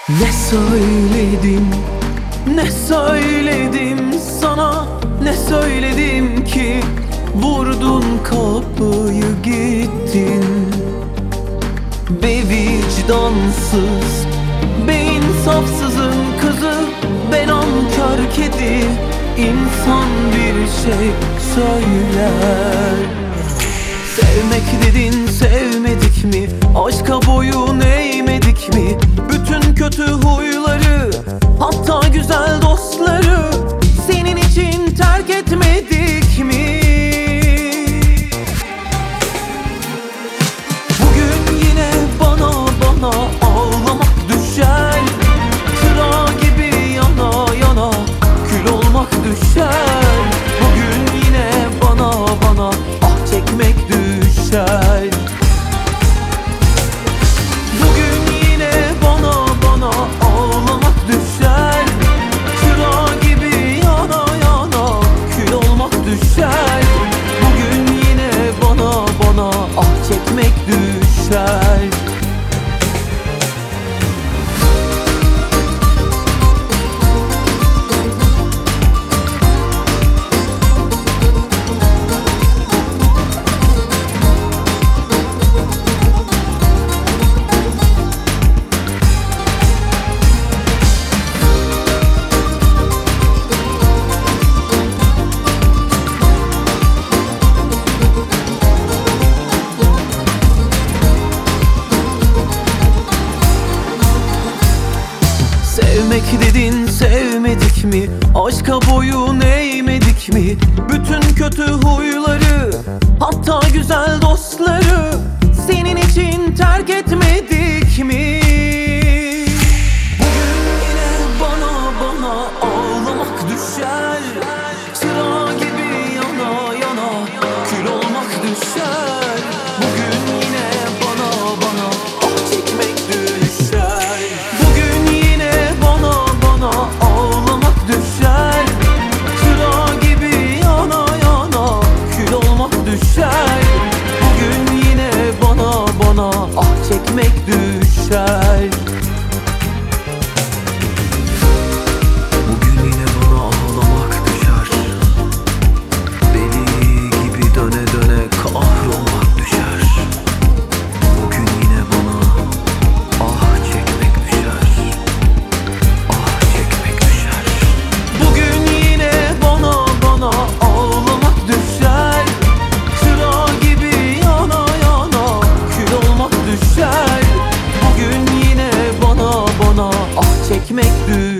Ne söyledim, ne söyledim sana, ne söyledim ki vurdun kapıyı gittin. Be vicdansız, be insafsızın kızı, ben nankör kedi. İnsan bir şey söyler. Sevmek dedin, sevmedik mi? Aşka boyun eğmedik mi? Bütün kötü huyları, hatta güzel dostları senin için terk etmedik mi? Bugün yine bana ağlamak düşer. Çıra gibi yana yana kül olmak düşer. Bugün yine bana ah çekmek düşer. Bugün yine bana ağlamak düşer. Çıra gibi yana yana kül olmak düşer. Bugün yine bana ah çekmek düşer. Sevmek dedin, sevmedik mi? Aşka boyun eğmedik mi? Bütün kötü huyları, hatta güzel dostları senin için terk etmedik mi? Bugün yine bana ağlamak düşer. Çıra gibi yana yana kül olmak düşer. Bugün yine bana ah çekmek düşer. Bugün yine bana ağlamak düşer. Çıra gibi yana yana kül olmak düşer. Bugün yine bana ah çekmek düşer. Bugün yine bana ağlamak düşer. Deli gibi döne döne kahrolmak düşer. Bugün yine bana ah çekmek düşer. Ah çekmek düşer. Bugün yine bana ağlamak düşer. Çıra gibi yana yana kül olmak düşer. Bugün yine bana ah çekmek düşer.